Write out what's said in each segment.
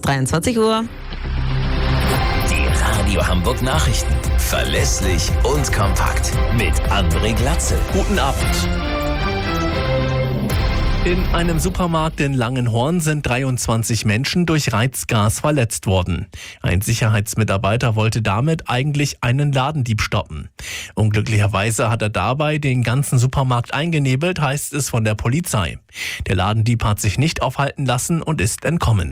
23 Uhr. Die Radio Hamburg Nachrichten. Verlässlich und kompakt. Mit André Glatzel. Guten Abend. In einem Supermarkt in Langenhorn sind 23 Menschen durch Reizgas verletzt worden. Ein Sicherheitsmitarbeiter wollte damit eigentlich einen Ladendieb stoppen. Unglücklicherweise hat er dabei den ganzen Supermarkt eingenebelt, heißt es von der Polizei. Der Ladendieb hat sich nicht aufhalten lassen und ist entkommen.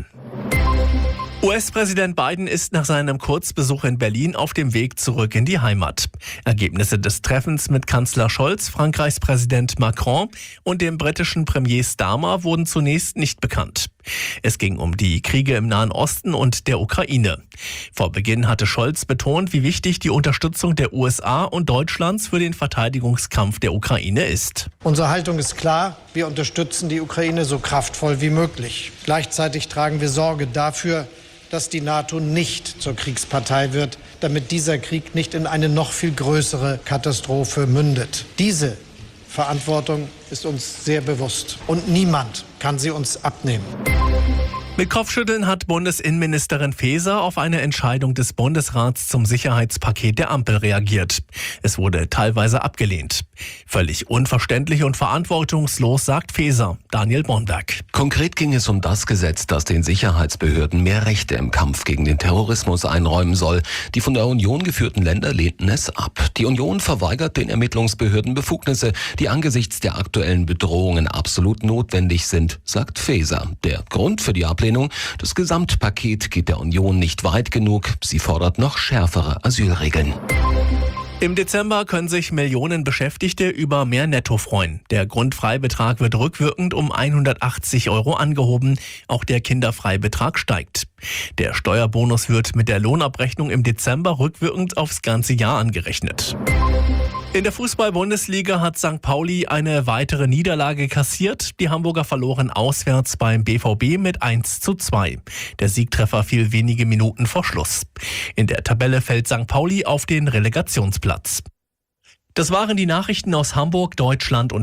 US-Präsident Biden ist nach seinem Kurzbesuch in Berlin auf dem Weg zurück in die Heimat. Ergebnisse des Treffens mit Kanzler Scholz, Frankreichs Präsident Macron und dem britischen Premier Starmer wurden zunächst nicht bekannt. Es ging um die Kriege im Nahen Osten und der Ukraine. Vor Beginn hatte Scholz betont, wie wichtig die Unterstützung der USA und Deutschlands für den Verteidigungskampf der Ukraine ist. Unsere Haltung ist klar, wir unterstützen die Ukraine so kraftvoll wie möglich. Gleichzeitig tragen wir Sorge dafür, dass die NATO nicht zur Kriegspartei wird, damit dieser Krieg nicht in eine noch viel größere Katastrophe mündet. Diese Verantwortung ist uns sehr bewusst und niemand kann sie uns abnehmen. Mit Kopfschütteln hat Bundesinnenministerin Faeser auf eine Entscheidung des Bundesrats zum Sicherheitspaket der Ampel reagiert. Es wurde teilweise abgelehnt. Völlig unverständlich und verantwortungslos, sagt Faeser. Daniel Bornberg. Konkret ging es um das Gesetz, das den Sicherheitsbehörden mehr Rechte im Kampf gegen den Terrorismus einräumen soll. Die von der Union geführten Länder lehnten es ab. Die Union verweigert den Ermittlungsbehörden Befugnisse, die angesichts der aktuellen Bedrohungen absolut notwendig sind, sagt Faeser. Der Grund für die Ablehnung: das Gesamtpaket geht der Union nicht weit genug. Sie fordert noch schärfere Asylregeln. Im Dezember können sich Millionen Beschäftigte über mehr Netto freuen. Der Grundfreibetrag wird rückwirkend um 180 € angehoben. Auch der Kinderfreibetrag steigt. Der Steuerbonus wird mit der Lohnabrechnung im Dezember rückwirkend aufs ganze Jahr angerechnet. In der Fußball-Bundesliga hat St. Pauli eine weitere Niederlage kassiert. Die Hamburger verloren auswärts beim BVB mit 1:2. Der Siegtreffer fiel wenige Minuten vor Schluss. In der Tabelle fällt St. Pauli auf den Relegationsplatz. Das waren die Nachrichten aus Hamburg, Deutschland und